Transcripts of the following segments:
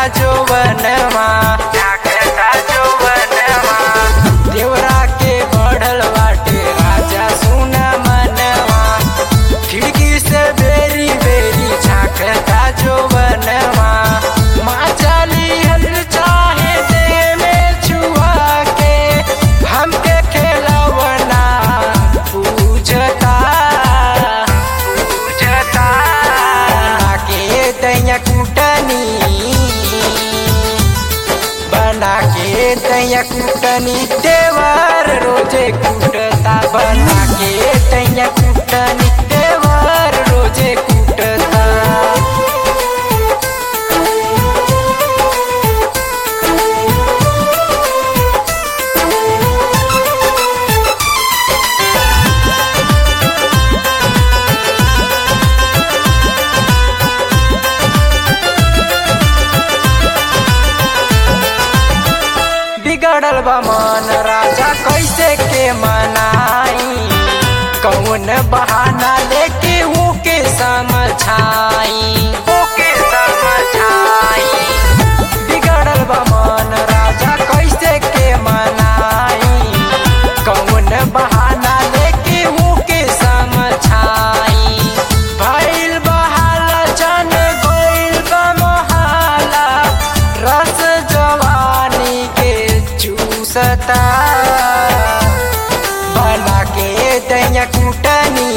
जोवनमा झांकता जोवनमा देवरा के बढ़ल बाटे राजा सुना मनवा खिड़की से बेरी बेरी झांकता जोवनमा माँ चाली हल चाहे दे में छुआ के हमके खेलवना पूजता बना के तैया कुटनी देवर रोजे कुटता बना के तैया कुटनी देवर रोजे कुटता बिगड़ल बा मन राजा कैसे के मनाई कौन बहाना लेके ओके समझाई बिगड़ल बा मन राजा कैसे के मनाई कौन बहाना लेके ओके समझाई भइल बहाला जन गइल बा मोहाला रस जवानी के चूसता बना के तैया कुटनी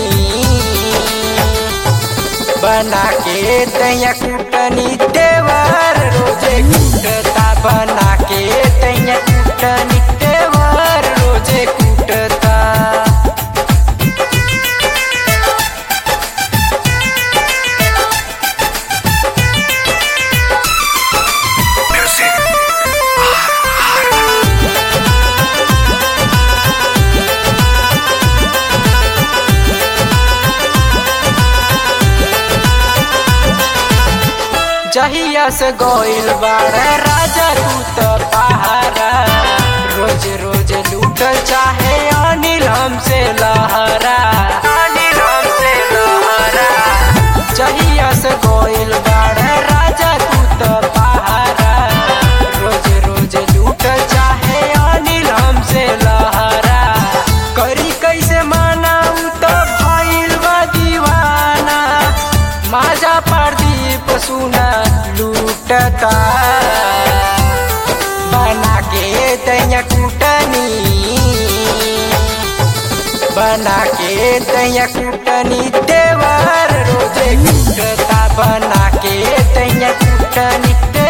बना के तैया कुटनी देवर रोजे कुटता बना के तैया कुटनी देवर रोजे कुटता जहिया से गोइल बाड़े राजा तू तो पहारा रोज रोज लूटल चाहे अनिल हमसे लहरा जहिया से गोइल बाड़े राजा तू तो पहारा रोज रोज लूटल चाहे अनिल हमसे लहरा करी कैसे मनाऊ तो भइल बा दीवाना माजा प्रदीप सुना लूटता बना के तैया कुटनी बना के तैया कुटनी देवर रोजे कुटता बना के तैया कुटनी